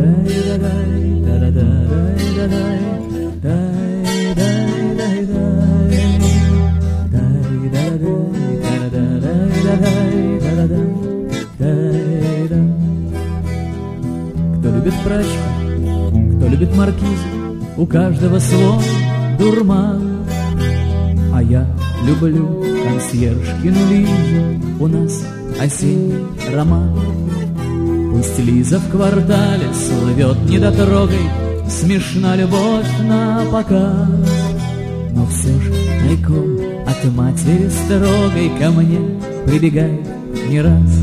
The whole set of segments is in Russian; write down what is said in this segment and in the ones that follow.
Кто любит прачку, кто любит маркизу, у каждого свой дурман. А я люблю консьержкину Лизу, у нас осенний роман. Пусть Лиза в квартале слывет недотрогой, смешна любовь на показ, но все же тайком от матери строгой ко мне прибегает не раз.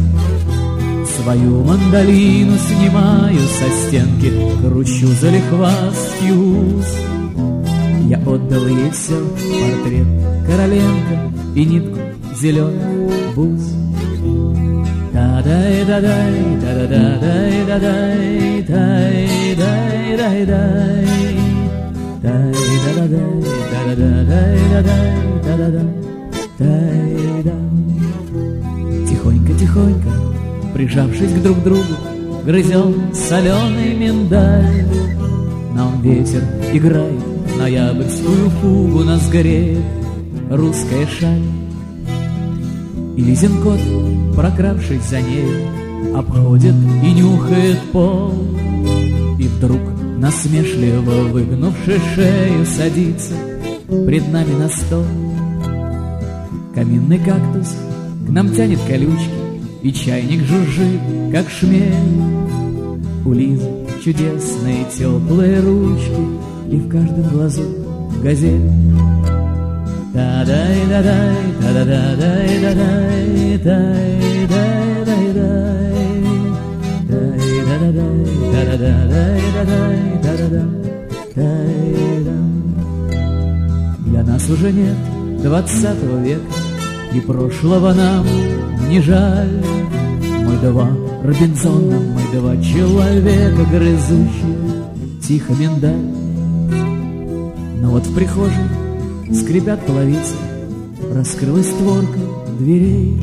Свою мандолину снимаю со стенки, кручу залихвастки уз. Я отдал ей все, портрет Короленко и нитку зеленых бус. Та-дай-да-дай, та-да-да-дай-да-дай, тай-дай-дай-дай, тай-да-да-дай, та-да-да-дай-да-дай, та-да-да-тай-да. Тихонько-тихонько, прижавшись к друг другу, грызем соленый миндаль. Нам ветер играет ноябрьскую фугу, нас греет русская шаль. И Лизин кот, прокравшись за ней, обходит и нюхает пол. И вдруг, насмешливо выгнувши шею, садится пред нами на стол. Каминный кактус к нам тянет колючки, и чайник жужжит, как шмель. У Лизы чудесные теплые ручки, и в каждом глазу газель. Та-дай-да-дай, та-да-да-дай-да-дай, тай-дай-дай-дай, тай-да-да-дай, та-да-да-дай-да-дай, та-да-да-тай-да. Для нас уже нет 20 века, и прошлого нам не жаль. Мы два Робинзона, мы два человека, грызущие тихо миндаль. Но вот в прихожей скрипят половицы, раскрылась створка дверей,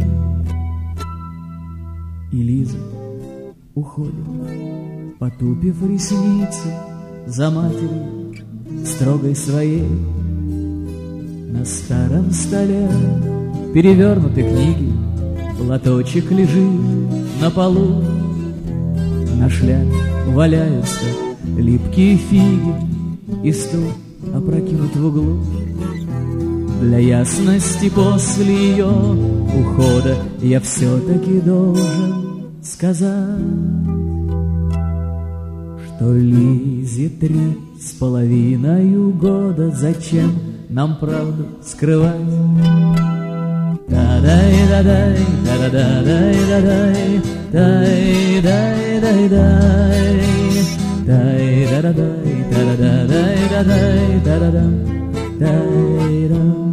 и Лиза уходит, потупив ресницы за матерью строгой своей. На старом столе перевернуты книги, платочек лежит на полу. На шляпе валяются липкие фиги, и стул опрокинут в углу. Для ясности после ее ухода я все-таки должен сказать, что Лизе 3,5 года. Зачем нам правду скрывать? Та-дай-да-дай, та-да-да-дай-да-дай, тай-дай-дай-дай, тай-да-да-дай, та-да-да-дай-да-дай, та-да-да-дай-да.